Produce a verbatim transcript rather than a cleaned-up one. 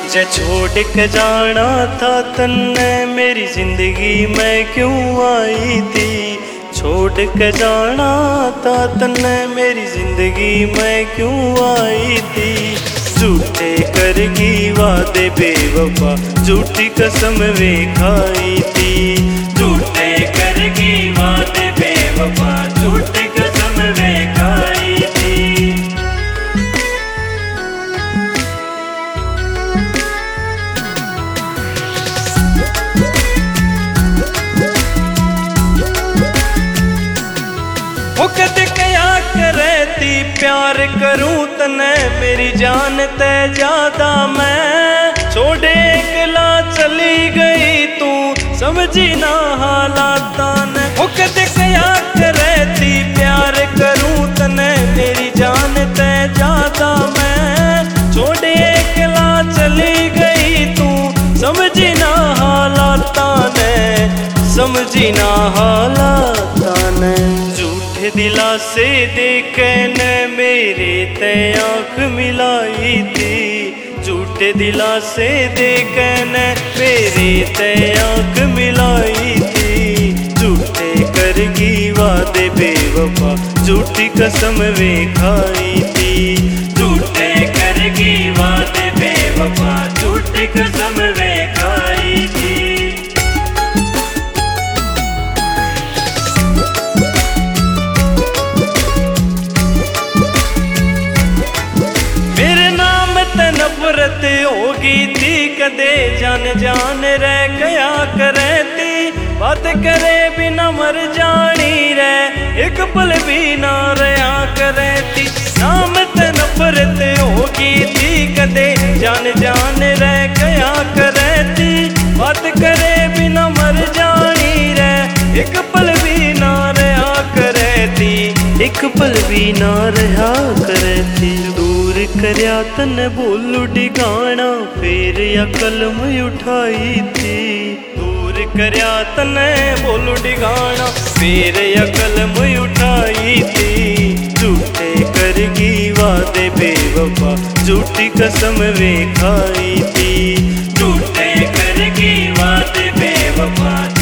जे छोड़ के जाना था तन्ने मेरी जिंदगी में क्यों आई थी। छोड़ के जाना था तन्ने मेरी जिंदगी में क्यों आई थी। झूठे करगी वादे बेवफा झूठी कसम वे खाई थी। झूठे करगी वादे बेवफा झूठी कसम वे खाई थी। वो कद क्या करती प्यार करूं तने मेरी जान ते ज्यादा मैं। छोड़े अकेला चली गई तू समझी ना हालात ने। वो कद क्या करती प्यार करूं तने मेरी जान ते ज्यादा मैं। छोड़े अकेला चली गई तू समझी ना हालात ने। समझी ना हालात ने। झूठे दिलासे देखे न मेरे ते आँख मिलाई थी। झूठे दिलासे देखे न मेरे ते आँख मिलाई थी। झूठे करगी वादे बेवफा झूठी कसम वे खाई थी। झूठे करगी वादे बेवफा झूठी कसम वे खाई थी। नफरत होगी थी कदे जान जान रह गया करती। बात करे बिना मर जानी रे एक पल भी ना रहा करती। नाम ते नफरत होगी थी कदे जान जान रह गया करती। बात करे बिना मर जानी रे एक पल भी ना रहा करती। एक पल भी ना रहा करती। दूर करया तन बोलू डिगाना फिर या कलम उठाई थी। दूर करया तन बोलू डिगाना फिर या कलम उठाई थी। झूठे करगी वादे बेवफा झूठी कसम वे खाई थी। झूठे करगी वादे बेवफा